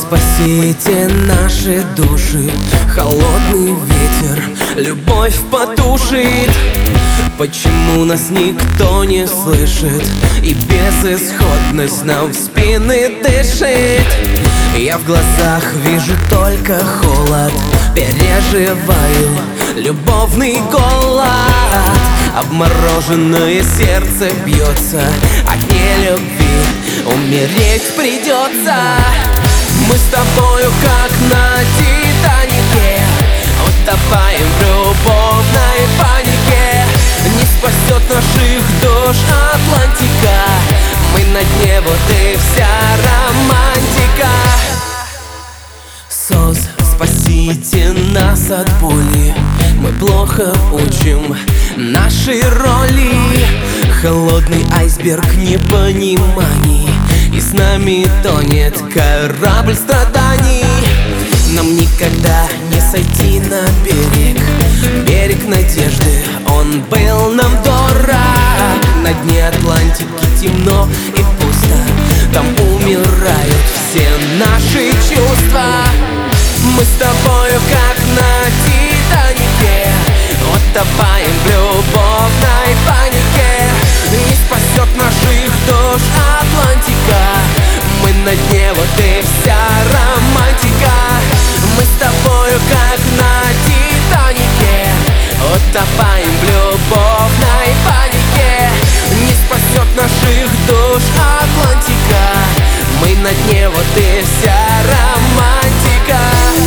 спасите наши души. Холодный ветер любовь потушит. Почему нас никто не слышит, и безысходность нам в спины дышит? Я в глазах вижу только холод, переживаю любовный голод. Обмороженное сердце бьется от нелюбви, умереть придется. Мы с тобою как на Титанике, утопаем в любовной панике. Не спасет наших душ Атлантика, мы на дне, вот и вся романтика. СОС, спасите нас от боли, мы плохо учим наши роли. Холодный айсберг непониманий, и с нами тонет корабль страданий. Нам никогда не сойти на берег, берег надежды, он был нам дорог. На дне Атлантики темно и пусто, там умирают все наши чувства. Мы с тобою как на Титанике, утопаем в любовной панике. Не спасет наших душ Атлантика, мы на дне, вот и вся романтика. Мы с тобою как на Титанике, утопаем в любовной панике. Не спасет наших душ Атлантика, мы на дне, вот и вся романтика.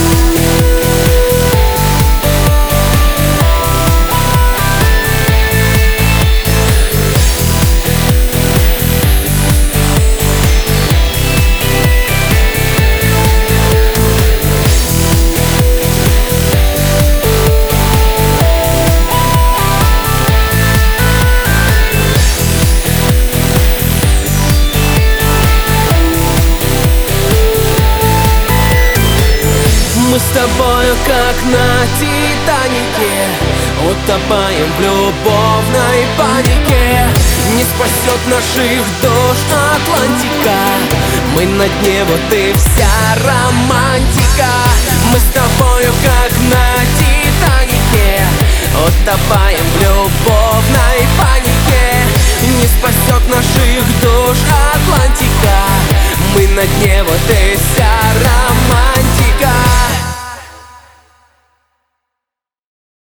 Мы с тобою как на Титанике, утопаем в любовной панике. Не спасет наших душ Атлантика, мы на дне, вот и вся романтика. Мы с тобою как на Титанике, утопаем в любовной панике. Не спасет наших душ Атлантика, мы на дне, вот и вся